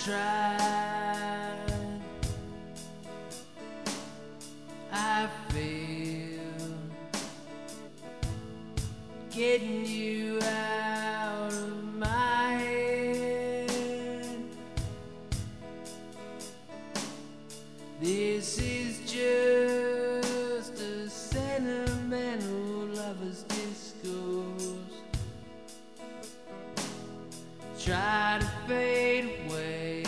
tried, I failed getting you out of my head. This is just a sentimental lover's discourse. Try to fade away.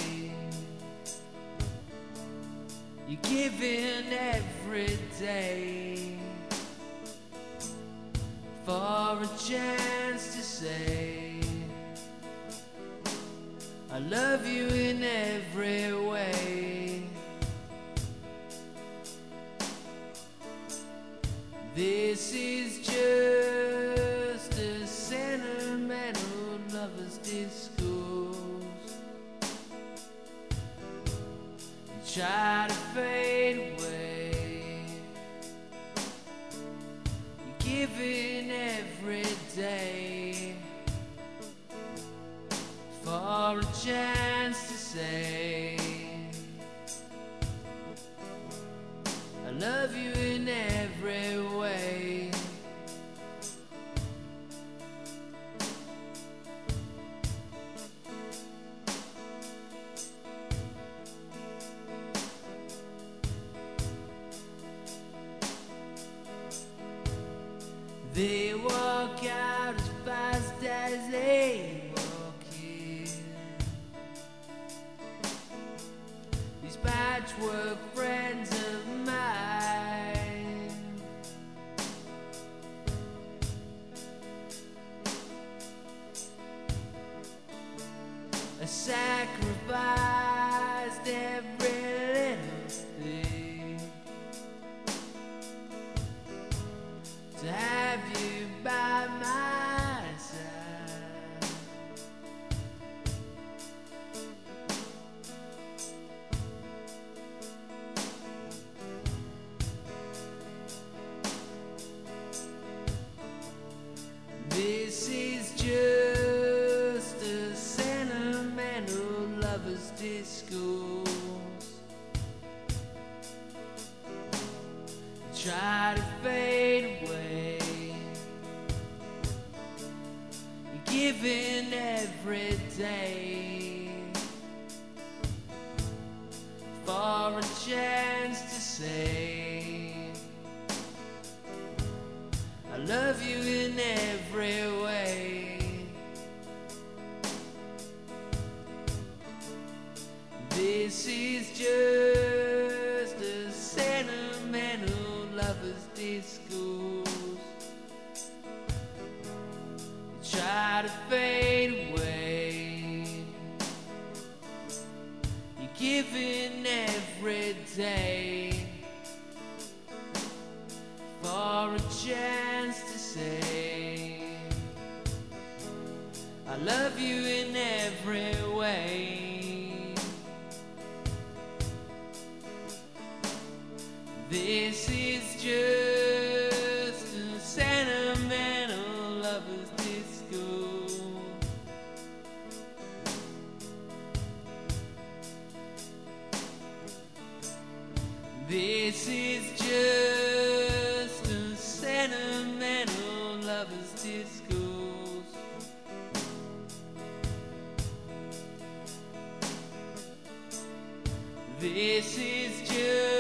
You're giving every day for a chance to say I love you in every way. This is just a sentimental lover's discourse. Try to fade away. You're giving every day for a chance to say I love you in every way. They walk out as fast as they walk in. These patchwork friends of mine, I sacrificed every little thing to have you by my side. This is just a sentimental lover's discourse. Try to fade away. You're giving every day for a chance to say I love you in every way. This is just a sentimental lover's discourse. Try to fade away. You're giving every day for a chance to say I love you in every way. This is just a sentimental lover's discourse. This is just a sentimental lover's discourse. This is just